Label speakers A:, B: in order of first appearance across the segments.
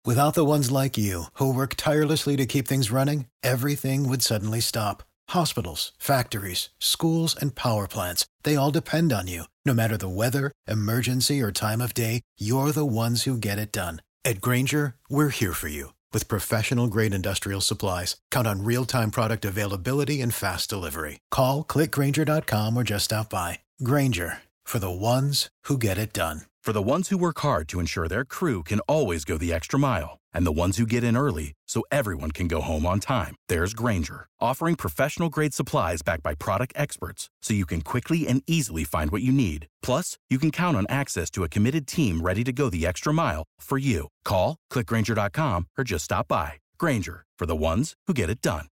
A: Without the ones like you, who work tirelessly to keep things running, everything would suddenly stop. Hospitals, factories, schools, and power plants, they all depend on you. No matter the weather, emergency, or time of day, you're the ones who get it done. At Grainger, we're here for you. With professional-grade industrial supplies, count on real-time product availability and fast delivery. Call, clickgrainger.com, or just stop by. Grainger, for the ones who get it done.
B: For the ones who work hard to ensure their crew can always go the extra mile, and the ones who get in early so everyone can go home on time, there's Grainger, offering professional-grade supplies backed by product experts so you can quickly and easily find what you need. Plus, you can count on access to a committed team ready to go the extra mile for you. Call, clickgrainger.com, or just stop by. Grainger, for the ones who get it done.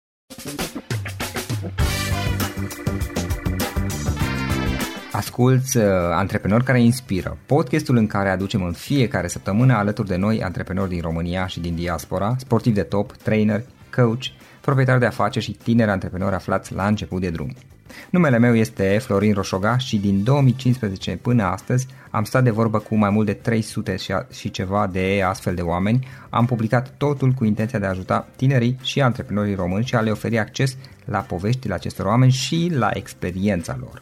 C: Asculți Antreprenori care inspiră, podcastul în care aducem în fiecare săptămână alături de noi antreprenori din România și din diaspora, sportivi de top, trainer, coach, proprietari de afaceri și tineri antreprenori aflați la început de drum. Numele meu este Florin Roșoga și din 2015 până astăzi am stat de vorbă cu mai mult de 300 și ceva de astfel de oameni. Am publicat totul cu intenția de a ajuta tinerii și antreprenorii români și a le oferi acces la poveștile acestor oameni și la experiența lor.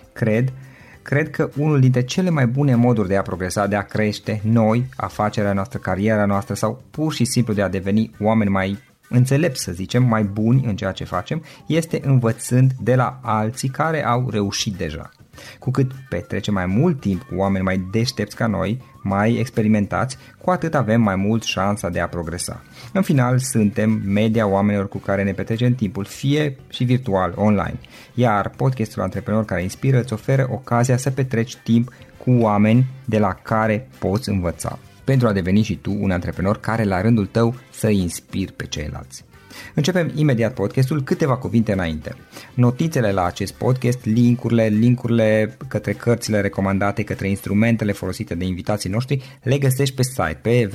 C: Cred că unul dintre cele mai bune moduri de a progresa, de a crește noi, afacerea noastră, cariera noastră sau pur și simplu de a deveni oameni mai înțelepți, să zicem, mai buni în ceea ce facem, este învățând de la alții care au reușit deja. Cu cât petrecem mai mult timp cu oameni mai deștepți ca noi, mai experimentați, cu atât avem mai mult șansa de a progresa. În final, suntem media oamenilor cu care ne petrecem timpul, fie și virtual, online. Iar podcastul Antreprenori care inspiră îți oferă ocazia să petreci timp cu oameni de la care poți învăța, pentru a deveni și tu un antreprenor care la rândul tău să inspiri pe ceilalți. Începem imediat podcastul, câteva cuvinte înainte. Notițele la acest podcast, linkurile către cărțile recomandate, către instrumentele folosite de invitații noștri, le găsești pe site pe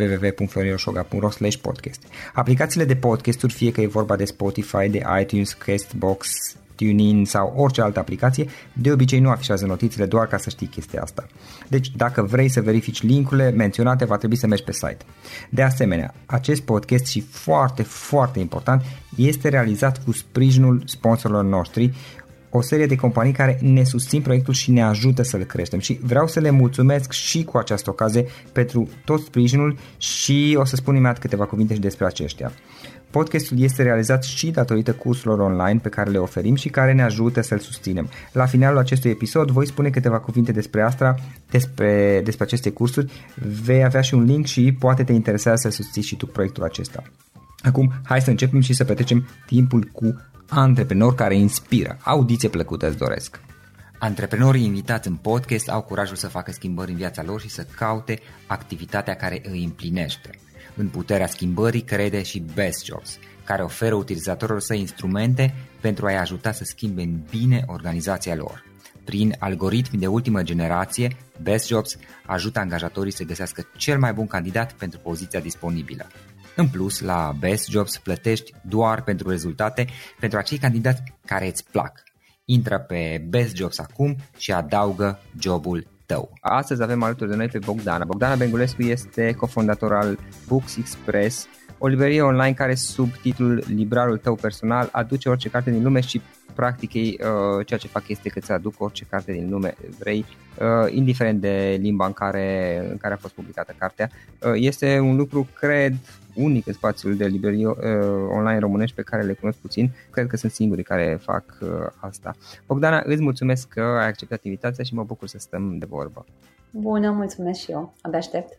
C: www.florinroșoga.ro/podcast. Aplicațiile de podcasturi, fie că e vorba de Spotify, de iTunes, Castbox, TuneIn sau orice altă aplicație, de obicei nu afișează notițele, doar ca să știi chestia asta. Deci dacă vrei să verifici linkurile menționate, va trebui să mergi pe site. De asemenea, acest podcast și foarte, foarte important, este realizat cu sprijinul sponsorilor noștri, o serie de companii care ne susțin proiectul și ne ajută să-l creștem și vreau să le mulțumesc și cu această ocazie pentru tot sprijinul și o să spun imediat câteva cuvinte și despre aceștia. Podcastul este realizat și datorită cursurilor online pe care le oferim și care ne ajută să-l susținem. La finalul acestui episod voi spune câteva cuvinte despre asta, despre aceste cursuri, vei avea și un link și poate te interesează să susții și tu proiectul acesta. Acum, hai să începem și să petrecem timpul cu antreprenori care inspiră. Audiție plăcută îți doresc! Antreprenorii invitați în podcast au curajul să facă schimbări în viața lor și să caute activitatea care îi împlinește. În puterea schimbării crede și Best Jobs, care oferă utilizatorilor săi instrumente pentru a-i ajuta să schimbe în bine organizația lor. Prin algoritmi de ultimă generație, Best Jobs ajută angajatorii să găsească cel mai bun candidat pentru poziția disponibilă. În plus, la Best Jobs plătești doar pentru rezultate pentru acei candidați care îți plac. Intră pe Best Jobs acum și adaugă jobul tău. Astăzi avem alături de noi pe Bogdana. Bogdana Bengulescu este cofondator al Books Express, o librărie online care sub titlul Librarul tău personal aduce orice carte din lume și practic ei ceea ce fac este că îți aduc orice carte din lume vrei, indiferent de limba în care a fost publicată cartea. Este un lucru, cred, unic în spațiul de librării online românești pe care le cunosc puțin. Cred că sunt singurii care fac asta. Bogdana, îți mulțumesc că ai acceptat invitația și mă bucur să stăm de vorbă.
D: Bună, mulțumesc și eu. Abia aștept.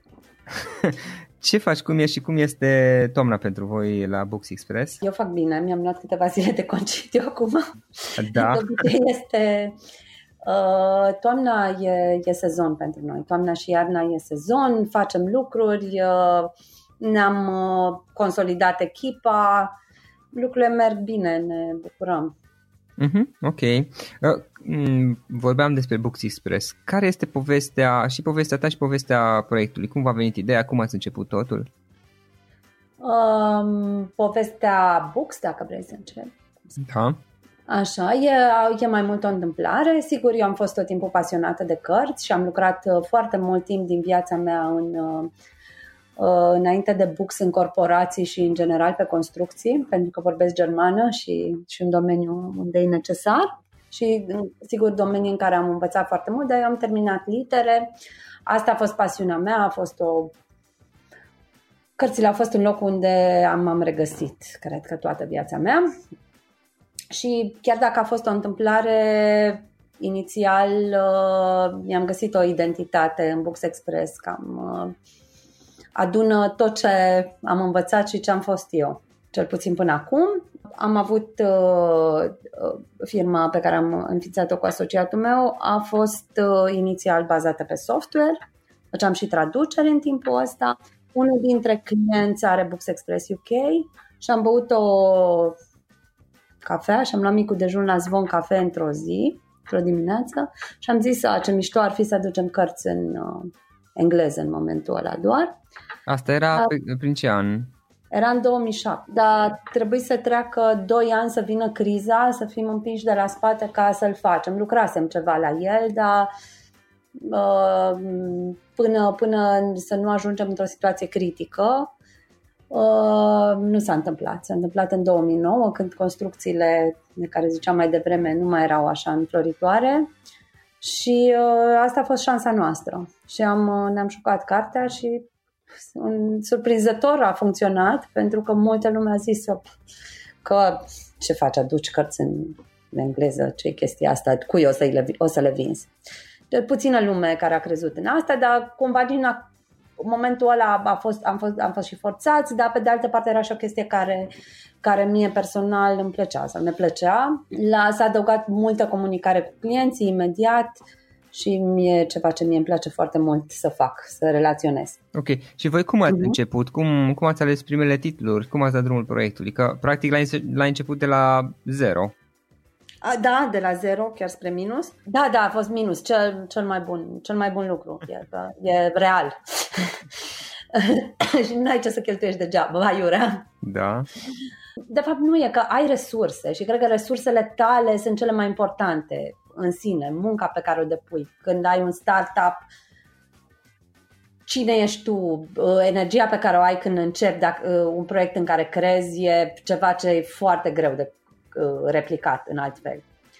C: Ce faci, cum ești și cum este toamna pentru voi la Books Express?
D: Eu fac bine, mi-am luat câteva zile de concediu acum.
C: Da.
D: Toamna e sezon pentru noi. Toamna și iarna e sezon, facem lucruri, ne-am consolidat echipa, lucrurile merg bine, ne bucurăm.
C: Ok. Vorbeam despre Books Express. Care este povestea ta și povestea proiectului? Cum v-a venit ideea? Cum ați început totul?
D: Povestea Books, dacă vrei să încep.
C: Da.
D: Așa, e mai mult o întâmplare. Sigur, eu am fost tot timpul pasionată de cărți și am lucrat foarte mult timp din viața mea înainte de books în corporații și în general pe construcții, pentru că vorbesc germană și un domeniu unde e necesar. Și, sigur, domenii în care am învățat foarte mult, dar eu am terminat litere. Asta a fost pasiunea mea, cărțile au fost un loc unde m-am regăsit, cred că toată viața mea. Și chiar dacă a fost o întâmplare, inițial mi-am găsit o identitate în Books Express, cam adună tot ce am învățat și ce am fost eu, cel puțin până acum. Am avut firma pe care am înființat-o cu asociatul meu, a fost inițial bazată pe software, făceam și traduceri în timpul ăsta. Unul dintre clienți are Books Express UK și am băut o cafea și am luat micul dejun la Zvon Cafe într-o dimineață și am zis ce mișto ar fi să aducem cărți în engleză în momentul ăla doar.
C: Asta era prin ce an?
D: Era în 2007, dar trebuie să treacă 2 ani să vină criza, să fim împinși de la spate ca să-l facem. Lucrasem ceva la el, dar până să nu ajungem într-o situație critică, nu s-a întâmplat. S-a întâmplat în 2009, când construcțiile de care ziceam mai devreme nu mai erau așa înfloritoare și asta a fost șansa noastră. Și ne-am jucat cartea și surprinzător a funcționat, pentru că multă lume a zis că ce faci, aduci cărți în engleză, ce e chestia asta, cui o să le vinzi. De puțină lume care a crezut în asta, dar cumva din momentul ăla am fost și forțați, dar pe de altă parte era și o chestie care mie personal îmi plăcea sau ne plăcea. S-a adăugat multă comunicare cu clienții imediat și mie ceva ce mie îmi place foarte mult să fac, să relaționez.
C: Ok. Și voi cum ați început? Cum ați ales primele titluri? Cum ați dat drumul proiectului? Că practic l-ai început de la zero.
D: Da, de la zero, chiar spre minus. Da, a fost minus, cel mai bun lucru. E real. Și nu ai ce să cheltuiești degeaba, aiurea.
C: Da.
D: De fapt nu e, că ai resurse și cred că resursele tale sunt cele mai importante în sine, munca pe care o depui. Când ai un startup, cine ești tu, energia pe care o ai când începi un proiect în care crezi e ceva ce e foarte greu de replicat în alt fel.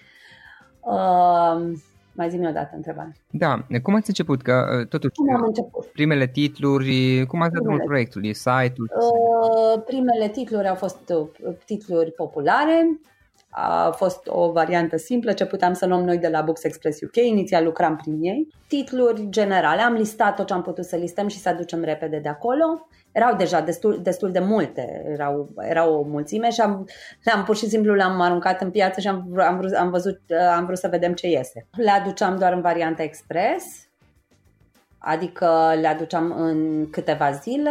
D: Mai zi-mi o dată întrebare.
C: Da, cum ați început? Că totuși
D: cum am început?
C: Primele titluri, cum ați dat drumul proiectului? Site-ul?
D: Primele titluri au fost titluri populare. A fost o variantă simplă ce puteam să luăm noi de la Books Express UK, inițial lucram prin ei. Titluri generale, am listat tot ce am putut să listăm și să aducem repede de acolo. Erau deja destul de multe, erau o mulțime și pur și simplu le-am aruncat în piață și am vrut să vedem ce iese. Le aduceam doar în varianta express, adică le aduceam în câteva zile.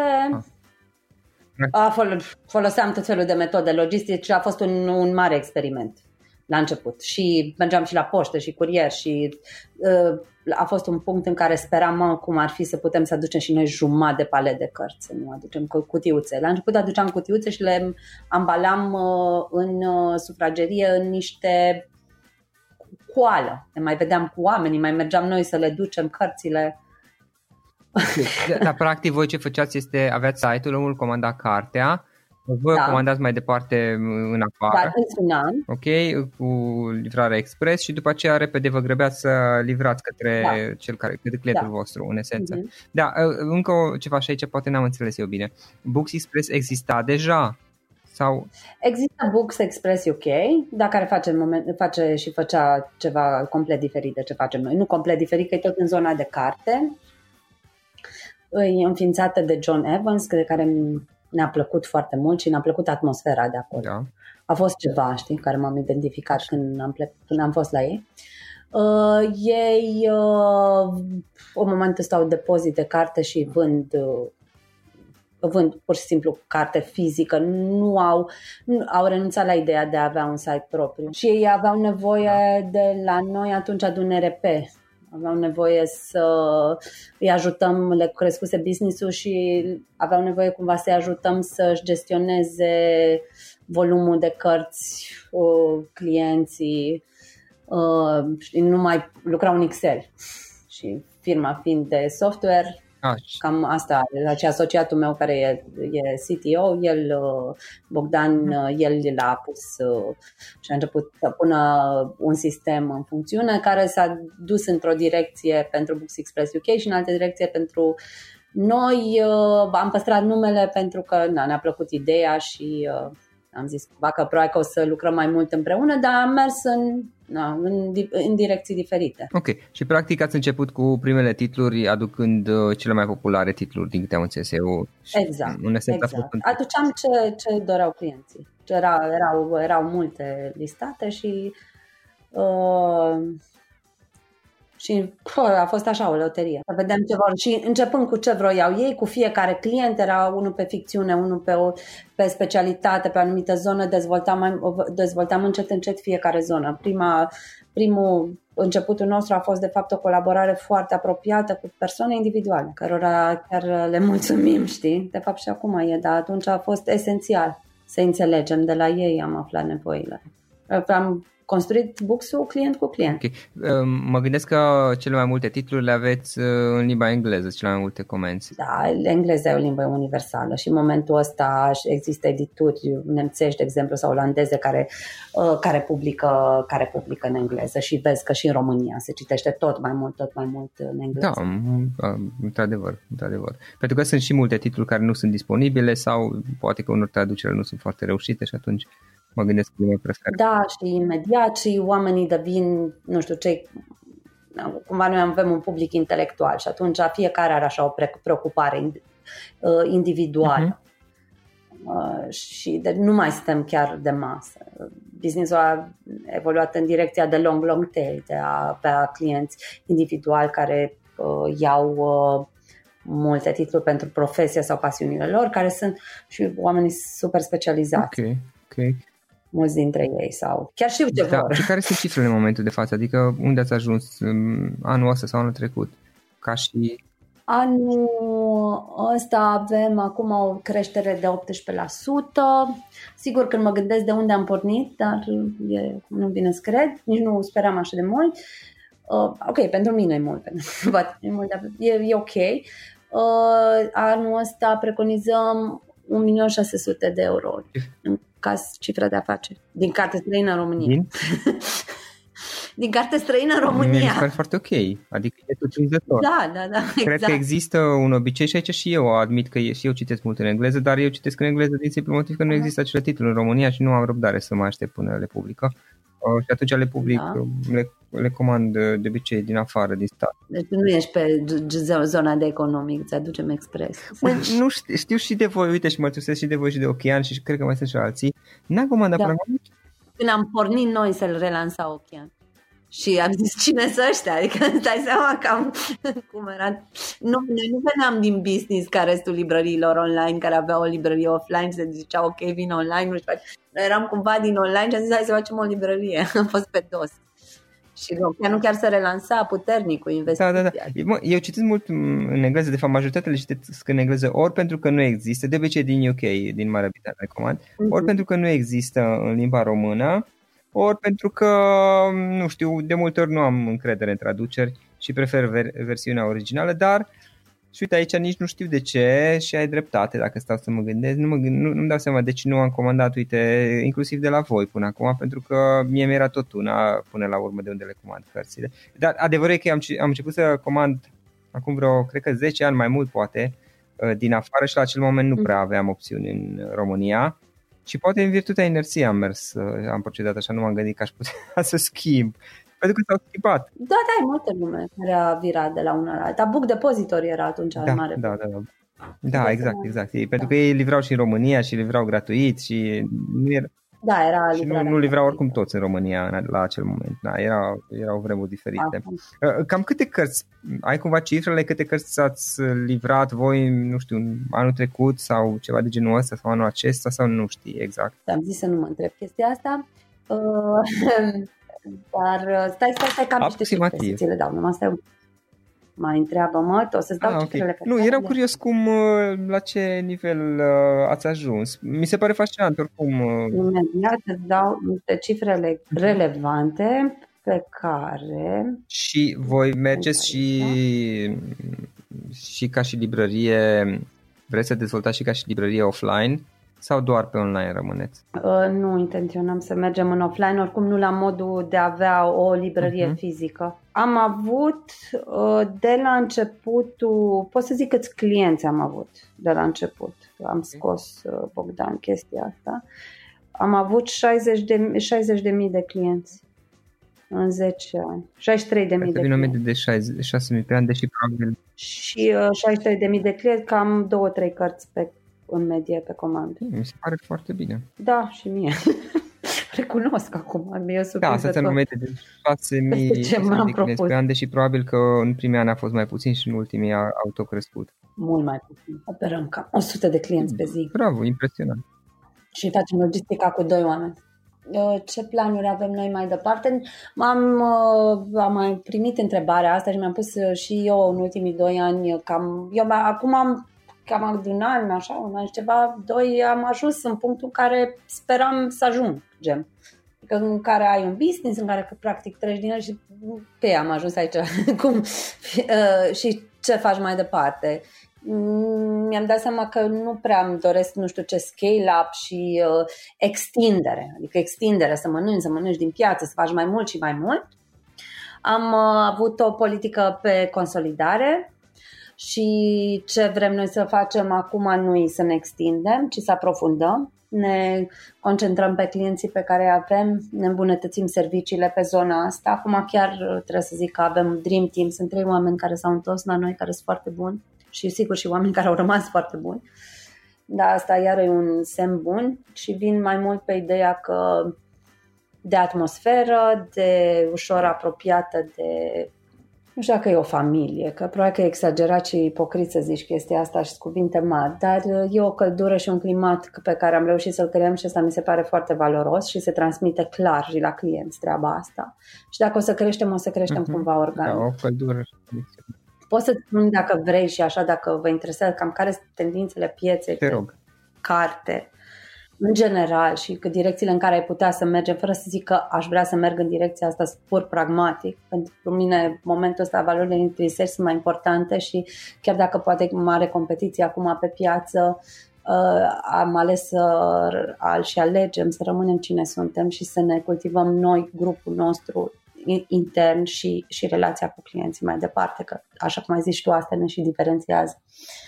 D: Foloseam tot felul de metode logistice, a fost un mare experiment la început și mergeam și la poștă și curier și a fost un punct în care speram cum ar fi să putem să aducem și noi jumătate de palet de cărți, să nu aducem cutiuțe. La început aduceam cutiuțe și le ambalam în sufragerie în niște coală. Ne mai vedeam cu oamenii, mai mergeam noi să le ducem cărțile.
C: Dar practic voi ce făceați este, aveați site-ul, omul comanda cartea, voi comandați mai departe în afară.
D: Da, îți sunam.
C: Ok, cu livrarea express și după aceea repede vă grăbeați să livrați către către clientul vostru, în esență. Mm-hmm. Da, încă ceva și aici poate n-am înțeles eu bine. Books Express exista deja? Sau?
D: Există Books Express UK, dar care face și făcea ceva complet diferit de ce facem noi. Nu complet diferit, că e tot în zona de carte. E înființată de John Evans, de care ne-a plăcut foarte mult și ne-a plăcut atmosfera de acolo. Da. A fost ceva, care m-am identificat când am fost la ei. Ei, în momentul ăsta, au depozit de carte și vând pur și simplu carte fizică. Nu au renunțat la ideea de a avea un site propriu. Și ei aveau nevoie de la noi atunci de un RP. Aveau nevoie să îi ajutăm, le crescuse business-ul și aveau nevoie cumva să-i ajutăm să-și gestioneze volumul de cărți, clienții, nu mai lucrau în Excel. Și firma fiind de software, Cam asta, și asociatul meu care e CTO, el, Bogdan, el l-a pus și a început să pună un sistem în funcțiune care s-a dus într-o direcție pentru Books Express UK și în altă direcție pentru noi. Am păstrat numele pentru că ne-a plăcut ideea și am zis că probabil că o să lucrăm mai mult împreună, dar am mers în direcții diferite.
C: Ok. Și practic ați început cu primele titluri aducând cele mai populare titluri din câte am înțeles eu.
D: Exact. Aduceam ce doreau clienții. Erau multe listate și a fost așa o loterie. Să vedem ce vor. Și începând cu ce vroiau ei, cu fiecare client, era unul pe ficțiune, unul pe specialitate, pe o anumită zonă, dezvoltam încet fiecare zonă. Primul începutul nostru a fost de fapt o colaborare foarte apropiată cu persoane individuale, cărora chiar le mulțumim, știi? De fapt și acum e, dar atunci a fost esențial să înțelegem, de la ei am aflat nevoile. Am construit Books-ul client cu client.
C: Okay. Mă gândesc că cele mai multe titluri le aveți în limba engleză, cele mai multe comenzi.
D: Da, engleza e o limbă universală și în momentul ăsta există edituri nemțești, de exemplu, sau olandeze care publică în engleză și vezi că și în România se citește tot mai mult în engleză.
C: Da, într-adevăr. Pentru că sunt și multe titluri care nu sunt disponibile sau poate că unor traduceri nu sunt foarte reușite și atunci mă gândesc că e mai preferat.
D: Da, și imediat și oamenii devin, nu știu, cumva noi avem un public intelectual și atunci fiecare are așa o preocupare individuală. Și nu mai suntem chiar de masă. Business-ul a evoluat în direcția de long tail, de a avea clienți individuali care iau multe titluri pentru profesia sau pasiunile lor, care sunt și oamenii super specializați.
C: Ok.
D: Mulți dintre ei sau chiar știu ce vor.
C: Și care sunt cifrele în momentul de față? Adică unde ați ajuns anul ăsta sau anul trecut? Ca și...
D: Anul ăsta avem acum o creștere de 18%. Sigur, când mă gândesc de unde am pornit, dar nu vine să cred, nici nu speram așa de mult. Ok, pentru mine e mult, e ok. Anul ăsta preconizăm 1.600.000 de euro în caz cifra de afaceri. Din carte străină în România. Din carte străină în România.
C: Mi se pare foarte ok. Adică e tot înzător.
D: Da, exact.
C: Cred că există un obicei și aici și eu admit că și eu citesc mult în engleză, dar eu citesc în engleză din simplu motiv că nu există acele titluri în România și nu am răbdare să mă aștept până le publică. Și atunci le public, le comand de obicei din afară, din stat.
D: Deci nu ești pe zona de economic, îți aducem expres.
C: Nu știu și de voi, uite, și mărturisesc și de voi și de Ochean și cred că mai sunt și alții. N-am comandat până acum.
D: Când am pornit noi să-l relansa Ochean. Și am zis, cine să ăștia? Adică îți dai seama cam cum era. Noi nu veneam din business ca restul librăriilor online, care aveau o librărie offline și se zicea, ok, vin online. Noi eram cumva din online și am zis, hai să facem o librărie. Am fost pe dos. Și nu chiar să relansa puternic cu investiția.
C: Da. Eu citesc mult în engleză, de fapt majoritatea le citesc în engleză ori pentru că nu există, de obicei din UK, din Marea Britanie recomand, ori pentru că nu există în limba română, ori pentru că, nu știu, de multe ori nu am încredere în traduceri și prefer versiunea originală, dar și uite aici nici nu știu de ce și ai dreptate dacă stau să mă gândesc, nu-mi dau seama de ce nu am comandat, uite, inclusiv de la voi până acum, pentru că mie mi-era tot una până la urmă de unde le comand cărțile. Dar adevărul e că am început să comand acum cred că 10 ani mai mult poate, din afară și la acel moment nu prea aveam opțiuni în România. Și poate în virtutea inerției am procedat așa, nu m-am gândit că aș putea să schimb. Pentru că s-au schimbat.
D: Da, multă lume care a virat de la una la alta. Book Depository era atunci mare.
C: Da, exact. Pentru că ei livrau și în România și livrau gratuit și nu era...
D: Da, era
C: și nu livrau oricum toți în România la acel moment. Da, erau vremuri diferite. Cam câte cărți, ai cumva cifrele, câte cărți ați livrat voi, nu știu, anul trecut sau ceva de genul ăsta sau anul acesta sau nu știi exact?
D: Am zis să nu mă întreb chestia asta. Dar stai cam niște cifre să le dau. Numai stai mai întreabă-mă, o să-ți dau cifrele pe
C: Nu, eram curios la ce nivel ați ajuns. Mi se pare fascinant oricum.
D: Imediat îți dau niște cifrele relevante pe care...
C: Și voi mergeți și ca și librărie, vreți să dezvoltați și ca și librărie offline sau doar pe online rămâneți?
D: Nu intenționăm să mergem în offline, oricum nu la modul de a avea o librărie fizică. Am avut de la începutul, pot să zic câți clienți am avut de la început. Am scos, Bogdan, chestia asta. Am avut 60.000 de clienți în 10 ani. 63.000 de clienți.
C: De 6.000 pe an, deși probabil...
D: Și 63.000 de clienți, cam 2-3 cărți în medie pe comandă.
C: Mi se pare foarte bine.
D: Da, și mie. Recunosc acum. Mi-e
C: da, să ținem o medie de 6.000 de clienți pe an, deși probabil că în primii ani a fost mai puțin și în ultimii au tot crescut.
D: Mult mai puțin. Operăm cam 100 de clienți pe zi.
C: Bravo, impresionant.
D: Și facem logistica cu 2 oameni. Ce planuri avem noi mai departe? Am mai primit întrebarea asta și mi-am pus și eu în ultimii 2 ani acum am cam de un an, așa, un an și ceva, 2, am ajuns în punctul în care speram să ajungem. În care ai un business, în care practic treci din el și pe am ajuns aici. Și ce faci mai departe? Mi-am dat seama că nu prea îmi doresc, nu știu ce, scale-up și extindere. Adică extindere, să mănânci din piață, să faci mai mult și mai mult. Am avut o politică pe consolidare și ce vrem noi să facem acum nu e să ne extindem, ci să aprofundăm. Ne concentrăm pe clienții pe care avem, ne îmbunătățim serviciile pe zona asta. Acum chiar trebuie să zic că avem Dream Team, sunt 3 oameni care s-au întors la noi, care sunt foarte buni și sigur și oameni care au rămas foarte buni. Dar asta iar e un semn bun și vin mai mult pe ideea că de atmosferă, de ușor apropiată de... Nu știu dacă e o familie, că probabil că e exagerat și ipocrit să zici chestia asta și cuvinte mari, dar e o căldură și un climat pe care am reușit să-l creăm și asta mi se pare foarte valoros și se transmite clar și la clienți treaba asta. Și dacă o să creștem cumva organic.
C: Da, o căldură.
D: Pot să spun dacă vrei și așa, dacă vă interesează cam care sunt tendințele pieței.
C: Te rog.
D: Carte. În general și că direcțiile în care ai putea să mergem, fără să zic că aș vrea să merg în direcția asta pur pragmatic. Pentru mine, în momentul ăsta, valorile intrinseci sunt mai importante și chiar dacă poate mare competiție acum pe piață, am ales și alegem să rămânem cine suntem și să ne cultivăm noi, grupul nostru intern și relația cu clienții mai departe, că așa cum ai zis tu, asta ne și diferențiază.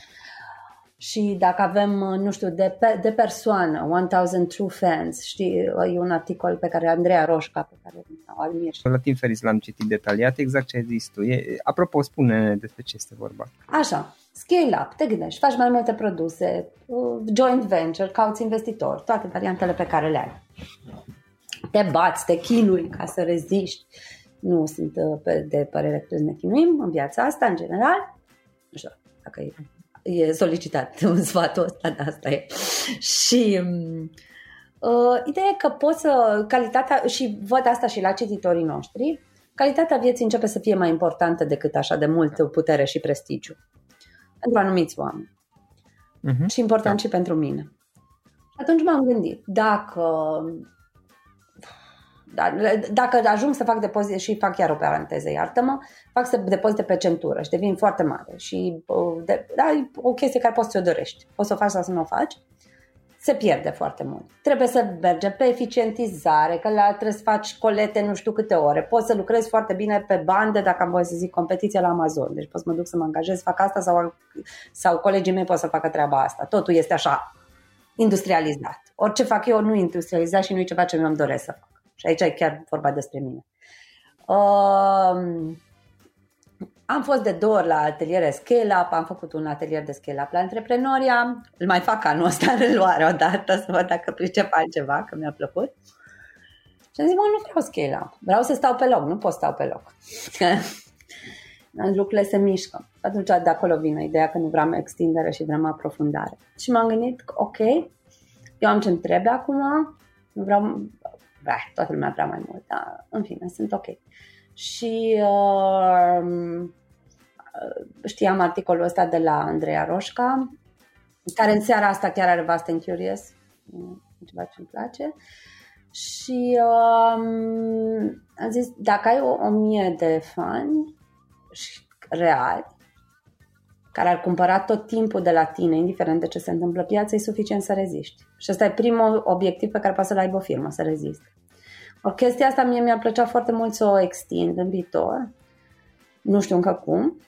D: Și dacă avem, nu știu, de persoană, 1000 True Fans, știi, e un articol pe care Andreea Roșca, pe care o admir.
C: La Tim Ferriss l-am citit detaliat, exact ce ai zis tu. Apropo, spune despre ce este vorba.
D: Așa, scale up, te gândești, faci mai multe produse, joint venture, cauți investitori, toate variantele pe care le ai. Te bați, te chinui ca să reziști. Nu sunt de părere că ne chinuim în viața asta, în general. Nu știu dacă e solicitat un sfatul ăsta, dar asta e. Și ideea e că poți să, calitatea, și văd asta și la cititorii noștri, calitatea vieții începe să fie mai importantă decât așa de mult putere și prestigiu. Pentru anumiți oameni. Și important și pentru mine. Atunci m-am gândit, dacă ajung să fac depozite, și fac chiar o paranteză, iartă-mă, fac să depozite pe centură și devin foarte mare și e o chestie care poți să o dorești, poți să o faci sau să nu o faci, se pierde foarte mult. Trebuie să mergem pe eficientizare, că trebuie să faci colete nu știu câte ore, poți să lucrezi foarte bine pe bandă, dacă am voie să zic competiție la Amazon, deci pot să mă duc să mă angajez, fac asta sau colegii mei pot să facă treaba asta. Totul este așa industrializat. Orice fac eu nu e industrializat și nu e ceva ce mi-am doresc să fac. Și aici e chiar vorba despre mine. Am fost de 2 ori la ateliere Scale-Up, am făcut un atelier de Scale-Up la Antreprenoria, îl mai fac anul ăsta în reluare odată să văd dacă pricep altceva, că mi-a plăcut. Și am zis, nu vreau Scale-Up, vreau să stau pe loc, nu pot stau pe loc. Lucrurile se mișcă. Atunci de acolo vine ideea că nu vreau extindere și vreau aprofundare. Și m-am gândit, ok, eu am ce-mi trebuie acum, nu vreau... toată lumea vrea mai mult, dar în fine, sunt ok. Și știam articolul ăsta de la Andreea Roșca, care în seara asta chiar are Fast and Curious, ceva ce îmi place. Și am zis, dacă ai 1000 de fani reali, care ar cumpăra tot timpul de la tine, indiferent de ce se întâmplă piața, e suficient să reziști. Și ăsta e primul obiectiv pe care poate să-l aibă o firmă, să reziste. O chestia asta mie mi-ar plăcea foarte mult să o extind în viitor, nu știu încă cum,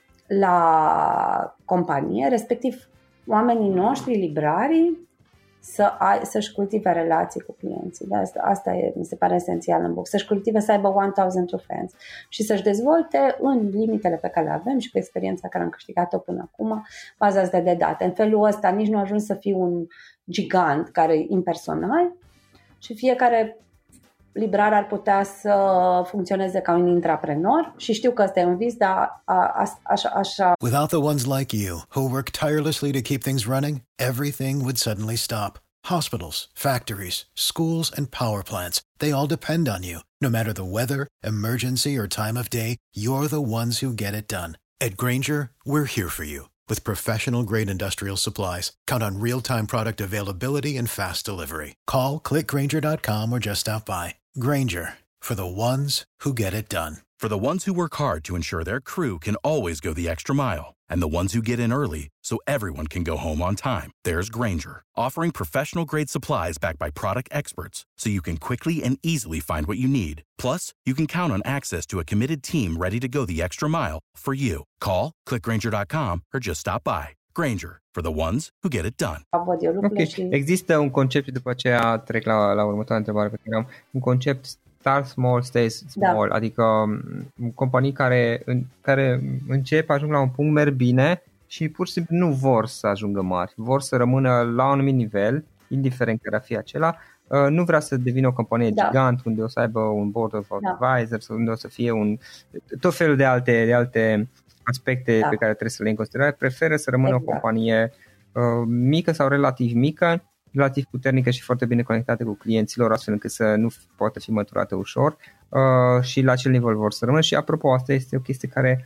D: la companie, respectiv oamenii noștri, librarii, să-și cultive relații cu clienții. Asta mi se pare esențial în book. Să-și cultive, să aibă 1002 fans și să-și dezvolte în limitele pe care le avem și cu experiența care am câștigat-o până acum, baza asta de date. În felul ăsta nici nu ajungi să fii un gigant care e impersonal și fiecare librar ar putea să funcționeze ca un intraprenor și știu că ăsta e un vis, dar așa.
A: Without the ones like you, who work tirelessly to keep things running, everything would suddenly stop. Hospitals, factories, schools, and power plants, they all depend on you. No matter the weather, emergency, or time of day, you're the ones who get it done. At Grainger, we're here for you. With professional-grade industrial supplies, count on real-time product availability and fast delivery. Call, clickgrainger.com, or just stop by. Grainger, for the ones who get it done.
B: For the ones who work hard to ensure their crew can always go the extra mile, and the ones who get in early so everyone can go home on time, there's Grainger, offering professional-grade supplies backed by product experts so you can quickly and easily find what you need. Plus, you can count on access to a committed team ready to go the extra mile for you. Call, clickgrainger.com, or just stop by. Grainger, for the ones who get it done.
C: Okay. Există un concept și după aceea trec la următoarea întrebare pe care am. Un concept start small, stay small, da. Adică companii care încep, ajung la un punct, merg bine și pur și simplu nu vor să ajungă mari, vor să rămână la un anumit nivel, indiferent care ar fi acela. Nu vrea să devină o companie gigant unde o să aibă un board of advisors, unde o să fie tot felul de alte aspecte pe care trebuie să le iei în considerare. Preferă să rămână o companie mică sau relativ mică, relativ puternică și foarte bine conectată cu clienților, astfel încât să nu poată fi măturată ușor și la acel nivel vor să rămână. Și apropo, asta este o chestie care,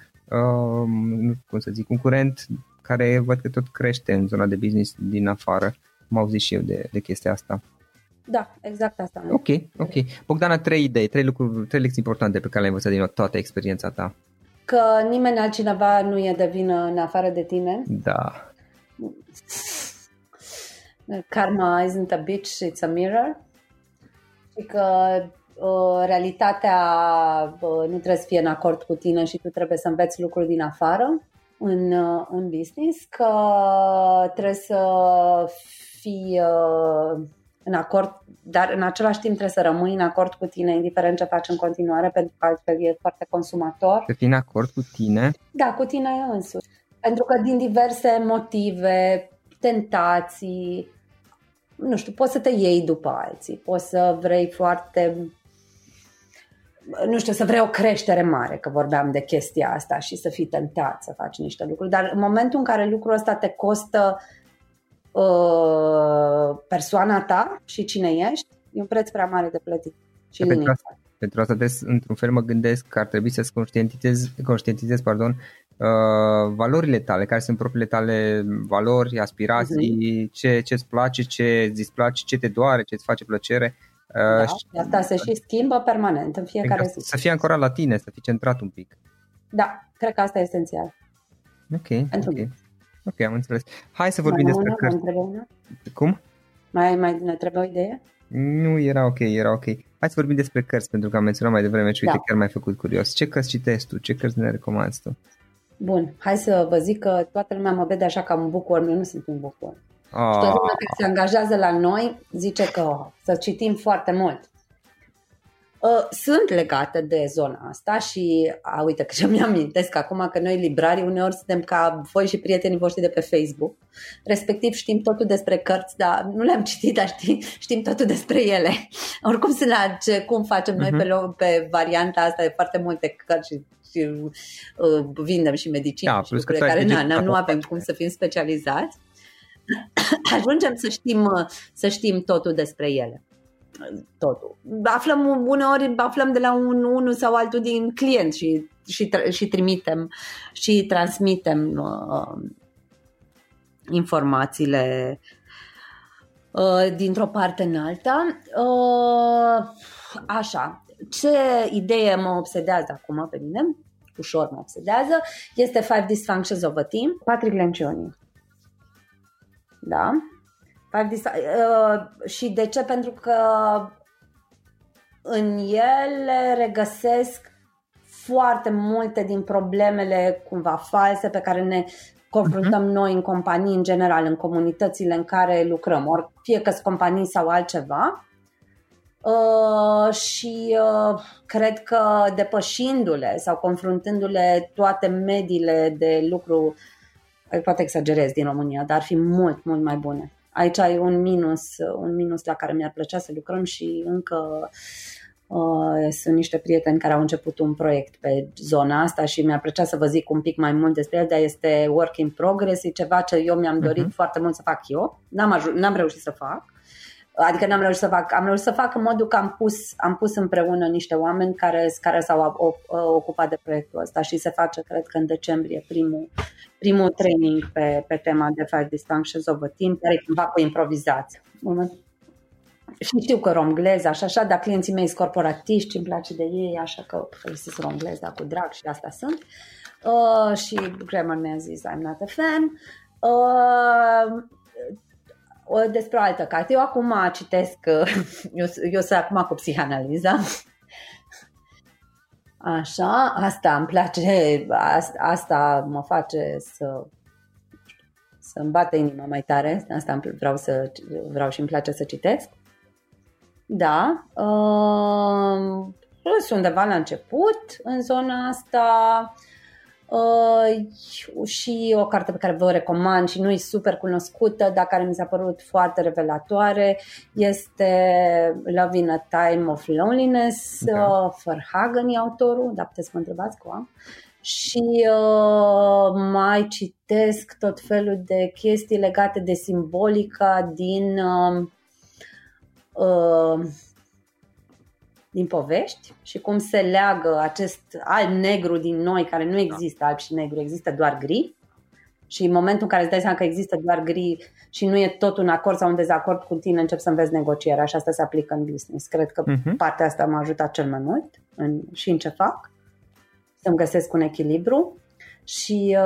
C: concurent care văd că tot crește în zona de business din afară. Am auzit și eu de chestia asta.
D: Da, exact asta.
C: Ok. Bogdana, 3 lecții importante pe care le-ai învățat din toată experiența ta.
D: Că nimeni altcineva nu e de vină în afară de tine.
C: Da.
D: Karma isn't a bitch, it's a mirror. Și că realitatea nu trebuie să fie în acord cu tine și tu trebuie să înveți lucruri din afară în business. Că trebuie să fii în acord, dar în același timp trebuie să rămâi în acord cu tine, indiferent ce faci în continuare, pentru că altfel e foarte consumator.
C: Să fii în acord cu tine?
D: Da, cu tine însuși. Pentru că din diverse motive, tentații, nu știu, poți să te iei după alții, poți să vrei să vrei o creștere mare, că vorbeam de chestia asta și să fii tentat să faci niște lucruri, dar în momentul în care lucrul ăsta te costă persoana ta și cine ești, e un preț prea mare de plătit. Și
C: pentru asta, într-un fel, mă gândesc că ar trebui să-ți conștientizezi valorile tale, care sunt propriile tale valori, aspirații, ce-ți place, ce-ți displace, ce te doare, ce-ți face plăcere.
D: Asta se și schimbă permanent în fiecare zi.
C: Să fii ancorat la tine, să fii centrat un pic.
D: Da, cred că asta e esențial.
C: Ok, am înțeles. Hai să vorbim despre cărți. Cum?
D: Mai ne trebuie o idee?
C: Nu, era ok. Hai să vorbim despre cărți, pentru că am menționat mai devreme și uite, chiar m-ai făcut curios. Ce cărți citești tu? Ce cărți ne recomanzi tu?
D: Bun, hai să vă zic că toată lumea mă vede așa ca un bookworm, eu nu sunt un bookworm. Și toată lumea care se angajează la noi zice că să citim foarte mult. Sunt legate de zona asta și uite că ce mi-amintesc acum că noi librarii uneori suntem ca voi și prietenii voștri de pe Facebook, respectiv știm totul despre cărți, dar nu le-am citit, dar știm totul despre ele. Oricum sunt cum facem noi pe varianta asta de foarte multe cărți și vindem și medicină și lucruri care nu avem cum să fim specializați. Ajungem să știm totul despre ele. Totul. Uneori aflăm de la unul sau altul din client și trimitem și transmitem informațiile dintr-o parte în alta. Așa, ce idee mă obsedează acum pe mine? ușor mă obsedează, este 5 Dysfunctions of a Team, Patrick Lencioni. Da? Și de ce? Pentru că în ele regăsesc foarte multe din problemele cumva false pe care ne confruntăm noi în companii, în general, în comunitățile în care lucrăm, ori fie că sunt companii sau altceva. Și cred că depășindu-le sau confruntându-le toate mediile de lucru, poate exagerez, din România, dar ar fi mult, mult mai bune. Aici e un minus la care mi-ar plăcea să lucrăm și încă sunt niște prieteni care au început un proiect pe zona asta și mi-ar plăcea să vă zic un pic mai mult despre el, dar este work in progress, e ceva ce eu mi-am dorit foarte mult să fac eu, n-am reușit să fac. Adică am reușit să fac în modul că am pus împreună niște oameni care s-au ocupat de proiectul ăsta și se face, cred că în decembrie, primul training pe tema de 5 Dysfunctions of a Team, care e cumva cu improvizație. Și știu că romgleza și așa, dar clienții mei sunt corporatiști, îmi place de ei, așa că folosesc romgleza cu drag și asta sunt. Și Grammar mi-a zis, I'm not a fan. Despre o altă carte. Eu acum citesc, eu sunt acum cu psihanaliza. Așa, asta îmi place, asta mă face să-mi bată inima mai tare. Asta vreau și îmi place să citesc. Da. Sunt undeva la început în zona asta. Și o carte pe care vă o recomand și nu e super cunoscută, dar care mi s-a părut foarte revelatoare, este Love in a Time of Loneliness. Verhagen e autorul, dar puteți să mă întrebați cu am. Și mai citesc tot felul de chestii legate de simbolica din povești și cum se leagă acest alb-negru din noi, care nu există alb și negru, există doar gri. Și în momentul în care îți dai seama că există doar gri și nu e tot un acord sau un dezacord cu tine, începi să înveți negocierea și asta se aplică în business. Cred că partea asta m-a ajutat cel mai mult și în ce fac, să-mi găsesc un echilibru. Și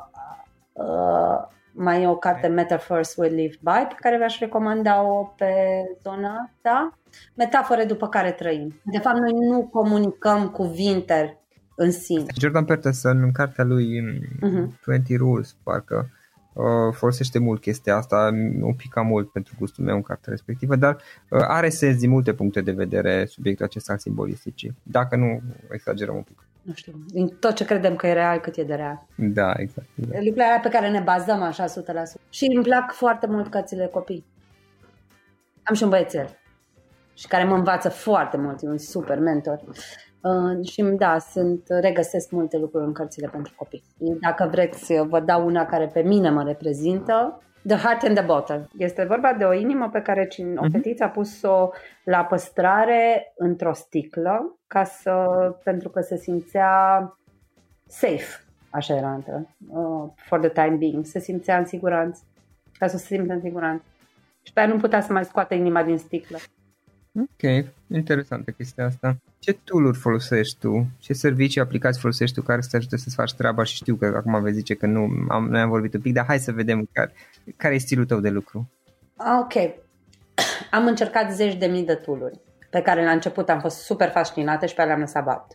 D: mai e o carte, Metaphors We Live By, pe care v-aș recomanda-o pe zona asta. Metafore după care trăim. De fapt, noi nu comunicăm cuvinte în sine.
C: Jordan Peterson, în cartea lui 20 Rules, parcă folosește mult chestia asta, un pic cam mult pentru gustul meu în cartea respectivă, dar are sens din multe puncte de vedere subiectul acesta al simbolisticii, dacă nu exagerăm un pic.
D: Nu știu, din tot ce credem că e real, cât e de real.
C: Da, exact.
D: Lucrurile alea pe care ne bazăm așa 100%. Și îmi plac foarte mult cărțile copii. Am și un băiețel și care mă învață foarte mult, e un super mentor. Și da, regăsesc multe lucruri în cărțile pentru copii. Dacă vreți, vă dau una care pe mine mă reprezintă. The Heart and the Bottle. Este vorba de o inimă pe care o fetiță a pus-o la păstrare într-o sticlă pentru că se simțea safe. Așa era for the time being. Se simțea în siguranță. Ca să se simtă în siguranță. Și pe aia nu putea să mai scoată inima din sticlă.
C: Ok, interesantă chestia asta. Ce tool-uri folosești tu? Ce servicii, aplicații folosești tu care să te ajute să-ți faci treaba? Și știu că acum vei zice că noi am vorbit un pic, dar hai să vedem care e stilul tău de lucru. Ok.
D: Am încercat 10.000 de tool-uri pe care la început am fost super fascinată și pe alea am lăsat bat.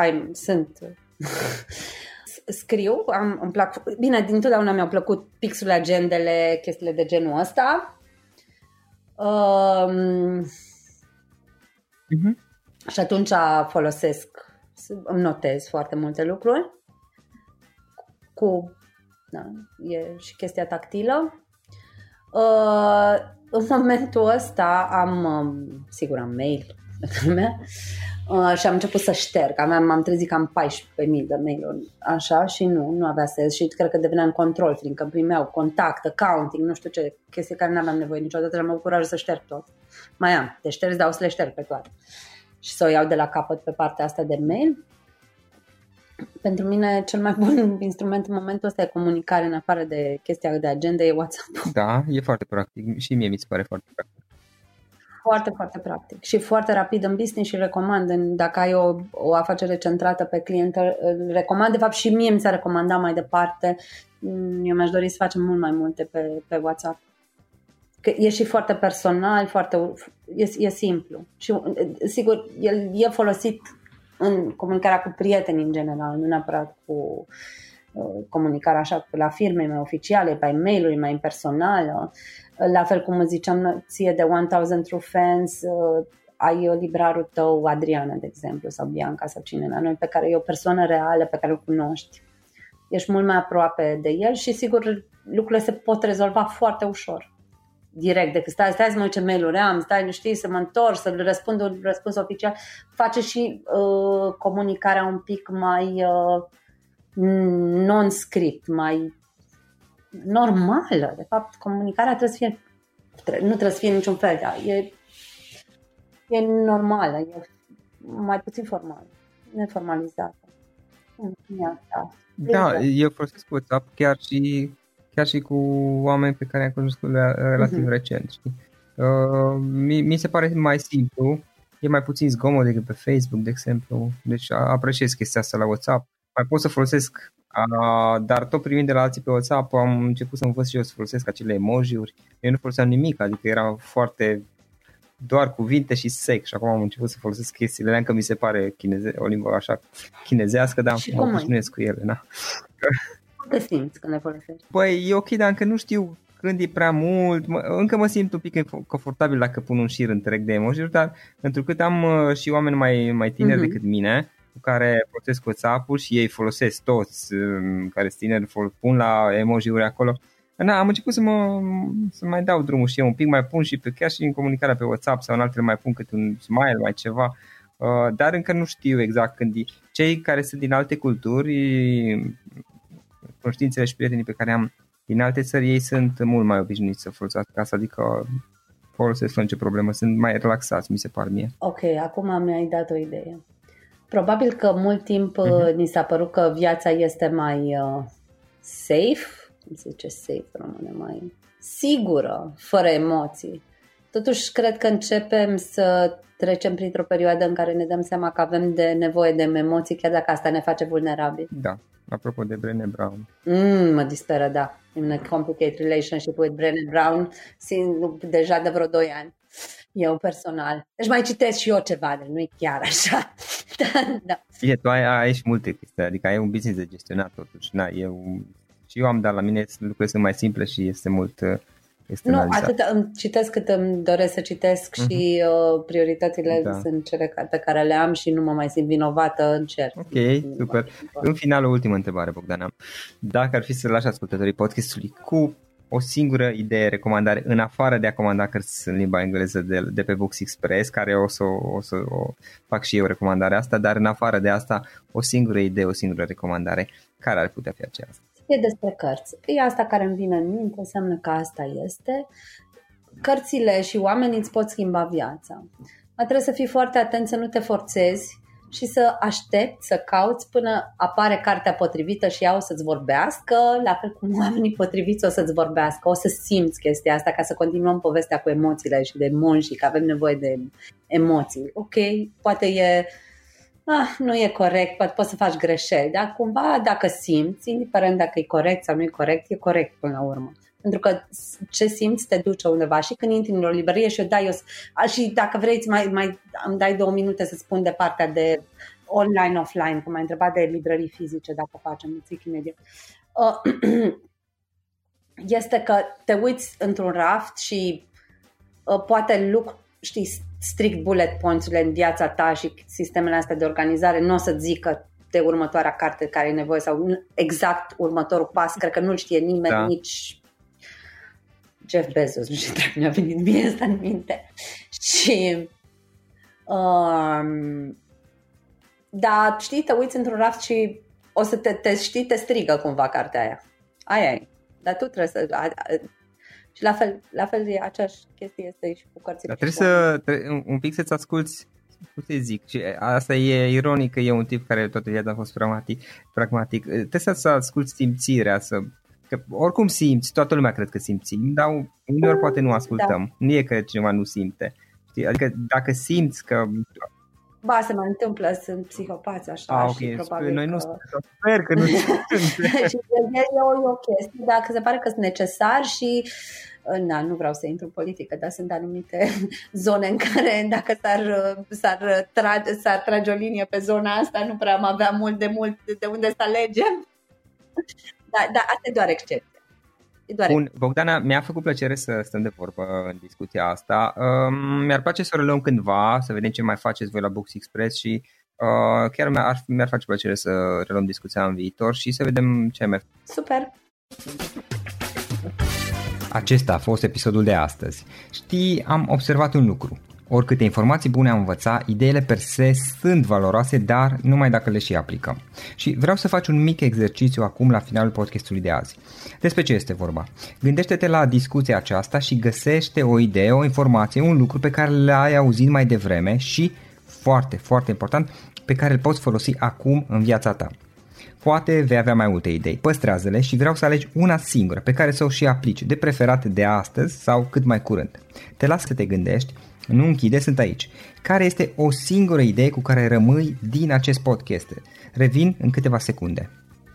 D: Scriu, îmi plac, bine, dintotdeauna mi-au plăcut pixurile, agendele, chestiile de genul ăsta. Și atunci îmi notez foarte multe lucruri e și chestia tactilă. În momentul ăsta am mail și am început să șterg. M-am trezit că am 14.000 de mail-uri așa și nu avea sens și cred că deveneam control, fiindcă primeau contact, accounting, nu știu ce, chestii care nu aveam nevoie niciodată, am avut curaj să șterg tot. Mai am de șterg, dar o să le șterg pe toate și să o iau de la capăt pe partea asta de mail. Pentru mine cel mai bun instrument în momentul ăsta e comunicare, în afară de chestia de agenda, e WhatsApp.
C: Da, e foarte practic și mie mi se pare foarte practic.
D: Foarte, foarte practic și foarte rapid în business și recomand. Dacă ai o afacere centrată pe client, recomand. De fapt și mie mi s-a recomandat mai departe. Eu mi-aș dori să facem mult mai multe pe WhatsApp. Că e și foarte personal, e simplu. Și sigur, el e folosit în comunicarea cu prieteni în general, nu neapărat cu comunicarea așa la firme mai oficiale, pe e-mail-uri mai impersonală. La fel cum ziceam ție de 1000 True Fans, ai librarul tău, Adriana, de exemplu, sau Bianca sau cine la noi, pe care e o persoană reală, pe care o cunoști. Ești mult mai aproape de el și sigur lucrurile se pot rezolva foarte ușor. Direct, decât stai să mă uit ce mail-uri am, nu știi, să mă întorc, să răspund un răspuns oficial. Face și comunicarea un pic mai non-script, mai normală. De fapt, comunicarea nu trebuie să fie niciun fel, dar e normală, e mai puțin formală, neformalizată.
C: Da, eu folosesc WhatsApp chiar și cu oameni pe care am cunoscut relativ recent. Știi? Mi se pare mai simplu, e mai puțin zgomot decât pe Facebook, de exemplu, deci apreciez chestia asta la WhatsApp. Mai pot să folosesc, dar tot privind de la alții pe WhatsApp, am început să învăț și eu să folosesc acele emoji-uri. Eu nu foloseam nimic, adică era foarte doar cuvinte și sec și acum am început să folosesc chestiile alea, că mi se pare o limbă așa chinezească, dar mă obișnuiesc cu ele. Na.
D: Cum te simți când le folosești?
C: Păi e ok, dar încă nu știu când e prea mult, încă mă simt un pic confortabil dacă pun un șir întreg de emoji-uri, dar pentru că am și oameni mai tineri decât mine, cu care folosesc WhatsApp-ul și ei folosesc toți care sunt tineri, pun la emoji-uri acolo. Am început să mai dau drumul și eu un pic, mai pun și chiar și în comunicarea pe WhatsApp sau în altele mai pun câte un smile, mai ceva, dar încă nu știu exact când. Cei care sunt din alte culturi, cunoștințele și prietenii pe care am din alte țări, ei sunt mult mai obișnuiți să folosească asta, adică folosesc fără nicio problemă, sunt mai relaxați, mi se pare mie.
D: Ok, acum mi-ai dat o idee. Probabil că mult timp ni s-a părut că viața este mai safe, cum se zice safe, rămâne mai sigură, fără emoții. Totuși, cred că începem să trecem printr-o perioadă în care ne dăm seama că avem nevoie de emoții, chiar dacă asta ne face vulnerabili.
C: Da, apropo de Brené Brown.
D: Mă disperă, da. In a complicated relationship with Brené Brown, deja de vreo 2 ani. Eu personal. Deci mai citesc și eu ceva, deci nu e chiar așa. Da.
C: Tu ai și multe chestii, adică ai un business de gestionat totuși. Și eu am, dar la mine lucrurile sunt mai simple și este mult...
D: Nu, atât îmi citesc cât îmi doresc să citesc și prioritățile sunt cele pe care le am și nu mă mai simt vinovată, încerc.
C: Ok, super. În final, o ultimă întrebare, Bogdana. Dacă ar fi să lași ascultătorii podcastului cu o singură idee, recomandare, în afară de a comanda cărți în limba engleză de pe Books Express, care o să fac și eu recomandarea asta, dar în afară de asta, o singură idee, o singură recomandare, care ar putea fi aceea?
D: E despre cărți. E asta care îmi vine în minte, înseamnă că asta este. Cărțile și oamenii îți pot schimba viața. Trebuie să fii foarte atent să nu te forțezi și să aștepți, să cauți până apare cartea potrivită și ea o să-ți vorbească, la fel cum oamenii potriviți o să-ți vorbească, o să simți chestia asta ca să continuăm povestea cu emoțiile și de monșii, că avem nevoie de emoții. Ok, poate nu e corect, poate poți să faci greșeli, dar cumva dacă simți, indiferent dacă e corect sau nu e corect până la urmă. Pentru că ce simți te duce undeva și când intri în o librărie și și dacă vrei îmi dai 2 minute să spun de partea de online, offline, că m-ai întrebat de librării fizice, dacă facem, îți zic imediat. Este că te uiți într-un raft și poate strict bullet points-urile în viața ta și sistemele astea de organizare nu o să zică de următoarea carte care e nevoie sau exact următorul pas, cred că nu-l știe nimeni, nici Jeff Bezos, nu știu dacă mi-a venit mie asta în minte. Și da, știi, te uiți într-un raft și o să te strigă cumva cartea aia. Aia e. Dar tu trebuie să... Și la fel e aceeași chestie este și cu cărțile.
C: Dar trebuie un pic să-ți asculți, cum să zic, și asta e ironic că e un tip care toată viața a fost pragmatic. Trebuie să asculți simțirea, că oricum simți, toată lumea cred că simțim, dar uneori poate nu ascultăm. Nu e că cineva nu simte. Știi? Adică dacă simți că...
D: Ba, se mai întâmplă, sunt psihopați așa și
C: okay.
D: probabil
C: Noi
D: că...
C: nu sper că nu
D: și e o chestie, dacă se pare că sunt necesari și nu vreau să intru în politică, dar sunt anumite zone în care dacă s-ar trage o linie pe zona asta, nu prea am avea mult de unde să alegem. Dar asta e doar excepție.
C: Bun, Bogdana, mi-a făcut plăcere să stăm de vorbă în discuția asta. Mi-ar place să o reluăm cândva, să vedem ce mai faceți voi la Books Express și chiar mi-ar face plăcere să reluăm discuția în viitor și să vedem ce mai.
D: Super!
C: Acesta a fost episodul de astăzi. Știi, am observat un lucru. Oricâte informații bune am învățat, ideile per se sunt valoroase, dar numai dacă le și aplicăm. Și vreau să faci un mic exercițiu acum la finalul podcastului de azi. Despre ce este vorba? Gândește-te la discuția aceasta și găsește o idee, o informație, un lucru pe care l-ai auzit mai devreme și, foarte, foarte important, pe care îl poți folosi acum în viața ta. Poate vei avea mai multe idei, păstrează-le și vreau să alegi una singură pe care să o și aplici, de preferat de astăzi sau cât mai curând. Te las să te gândești, nu închide, sunt aici. Care este o singură idee cu care rămâi din acest podcast? Revin în câteva secunde.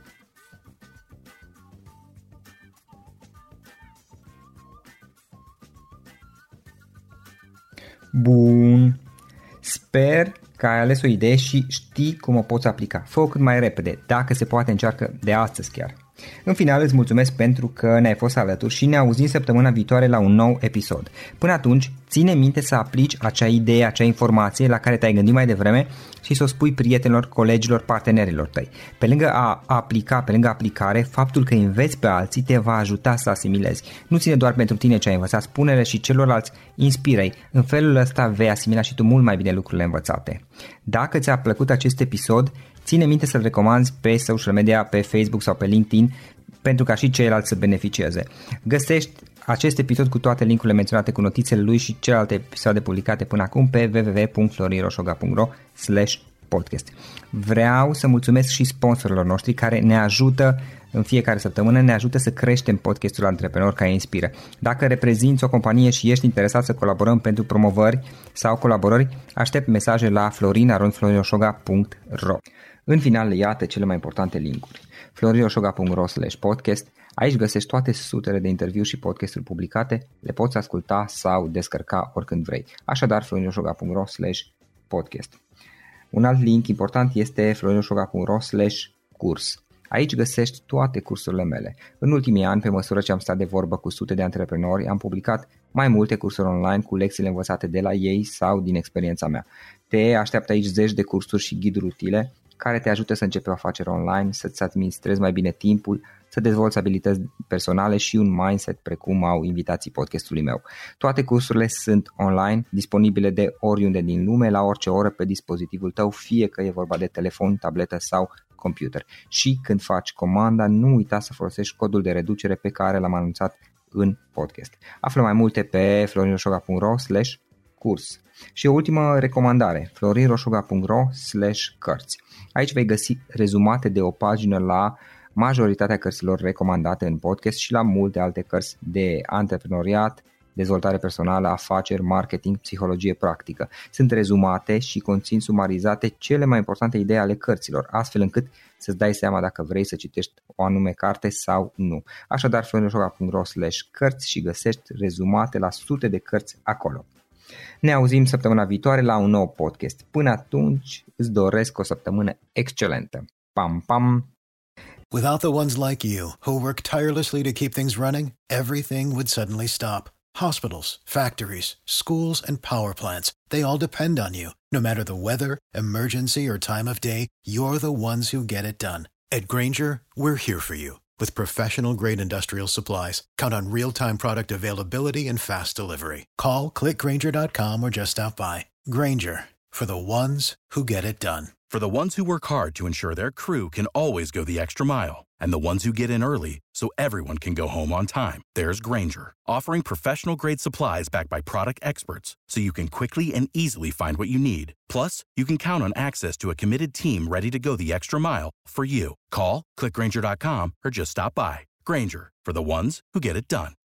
C: Bun. Sper că ai ales o idee și știi cum o poți aplica. Fă-o cât mai repede, dacă se poate încearcă de astăzi chiar. În final îți mulțumesc pentru că ne-ai fost alături și ne auzim săptămâna viitoare la un nou episod. Până atunci, ține minte să aplici acea idee, acea informație la care te-ai gândit mai devreme și să o spui prietenilor, colegilor, partenerilor tăi. Pe lângă aplicare, faptul că înveți pe alții te va ajuta să asimilezi. Nu ține doar pentru tine ce ai învățat, spune-le și celorlalți, inspiră-i. În felul ăsta vei asimila și tu mult mai bine lucrurile învățate. Dacă ți-a plăcut acest episod, ține minte să-l recomanzi pe social media, pe Facebook sau pe LinkedIn, pentru ca și ceilalți să beneficieze. Găsești acest episod cu toate linkurile menționate cu notițele lui și celelalte episoade publicate până acum pe www.florinrosoga.ro/podcast. Vreau să mulțumesc și sponsorilor noștri care ne ajută în fiecare săptămână, ne ajută să creștem podcastul Antreprenori care inspiră. Dacă reprezinți o companie și ești interesat să colaborăm pentru promovări sau colaborări, aștept mesaje la florin@florinrosoga.ro. În final, iată cele mai importante linkuri. florinrosoga.ro/podcast. Aici găsești toate sutele de interviuri și podcasturi publicate, le poți asculta sau descărca oricând vrei. Așadar, florinrosoga.ro/podcast. Un alt link important este florinrosoga.ro/curs. Aici găsești toate cursurile mele. În ultimii ani, pe măsură ce am stat de vorbă cu sute de antreprenori, am publicat mai multe cursuri online cu lecțiile învățate de la ei sau din experiența mea. Te așteaptă aici zeci de cursuri și ghiduri utile care te ajută să începi o afacere online, să-ți administrezi mai bine timpul, să dezvolți abilități personale și un mindset precum au invitații podcastului meu. Toate cursurile sunt online, disponibile de oriunde din lume, la orice oră pe dispozitivul tău, fie că e vorba de telefon, tabletă sau computer. Și când faci comanda, nu uita să folosești codul de reducere pe care l-am anunțat în podcast. Află mai multe pe florinrosoga.ro/curs. Și o ultimă recomandare, florinrosoga.ro/cărți. Aici vei găsi rezumate de o pagină la majoritatea cărților recomandate în podcast și la multe alte cărți de antreprenoriat, dezvoltare personală, afaceri, marketing, psihologie practică. Sunt rezumate și conțin sumarizate cele mai importante idei ale cărților, astfel încât să-ți dai seama dacă vrei să citești o anume carte sau nu. Așadar, florinrosoga.ro/cărți și găsești rezumate la sute de cărți acolo. Ne auzim săptămâna viitoare la un nou podcast. Până atunci, îți doresc o săptămână excelentă. Pam, pam!
A: Without the ones like you, who work tirelessly to keep things running, everything would suddenly stop. Hospitals, factories, schools, and power plants, they all depend on you. No matter the weather, emergency, or time of day, you're the ones who get it done. At Grainger, we're here for you. With professional-grade industrial supplies, count on real-time product availability and fast delivery. Call, clickgrainger.com, or just stop by. Grainger, for the ones who get it done.
B: For the ones who work hard to ensure their crew can always go the extra mile, and the ones who get in early so everyone can go home on time, there's Grainger, offering professional-grade supplies backed by product experts so you can quickly and easily find what you need. Plus, you can count on access to a committed team ready to go the extra mile for you. Call, clickgrainger.com, or just stop by. Grainger, for the ones who get it done.